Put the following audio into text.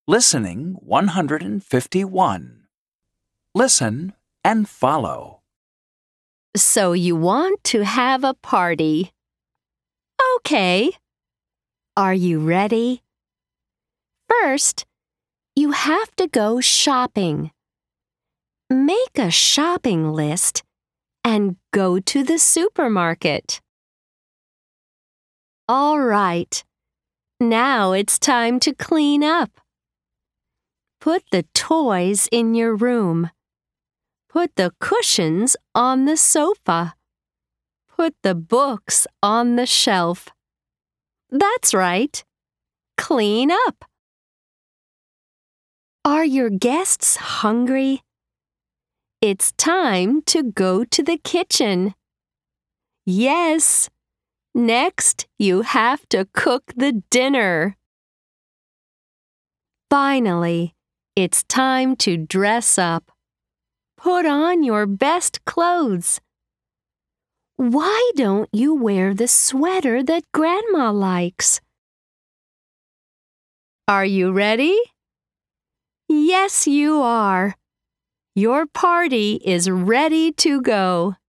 Listening 151. Listen and follow. So you want to have a party? Okay. Are you ready? First, you have to go shopping. Make a shopping list and go to the supermarket. All right. Now it's time to clean up. Put the toys in your room. Put the cushions on the sofa. Put the books on the shelf. That's right. Clean up. Are your guests hungry? It's time to go to the kitchen. Yes. Next, you have to cook the dinner. Finally, it's time to dress up. Put on your best clothes. Why don't you wear the sweater that Grandma likes? Are you ready? Yes, you are. Your party is ready to go.